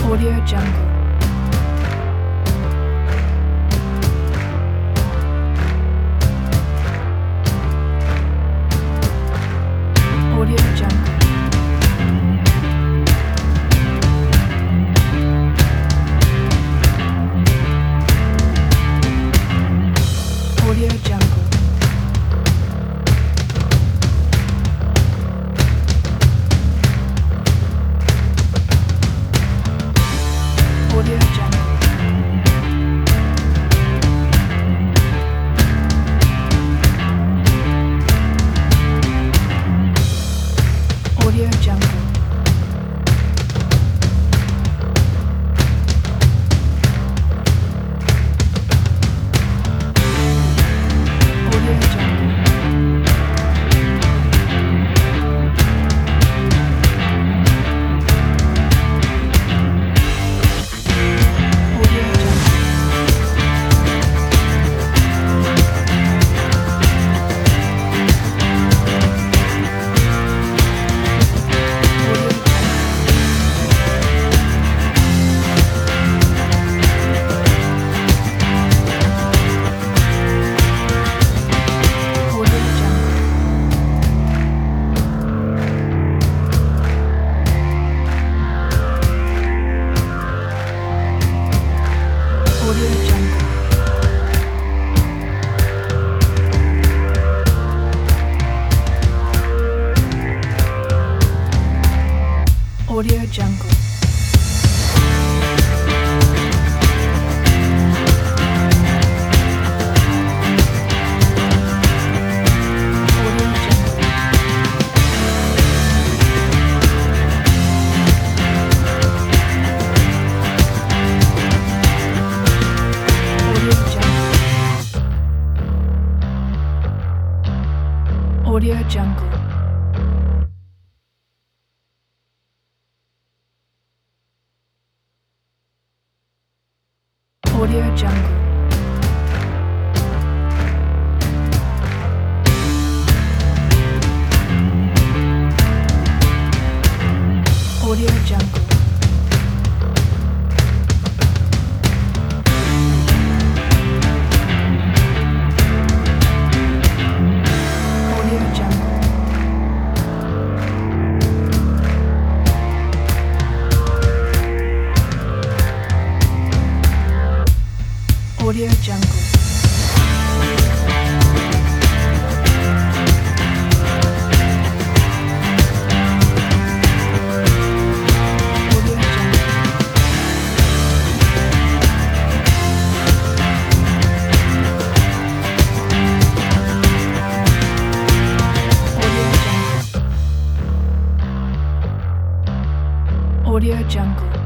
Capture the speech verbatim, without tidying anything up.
Audio Jungle. Audio Jungle. Audio Jungle. Audio Jungle. Audio Jungle. Audio Jungle. Audio Jungle. Audio Audio Jungle. Audio Jungle. Audio Jungle. Audio Jungle. Audio Jungle. Audio Jungle. Audio Jungle. Audio Jungle. Audio Jungle. Audio Jungle. Audio Jungle. Audio Jungle. Audio Jungle.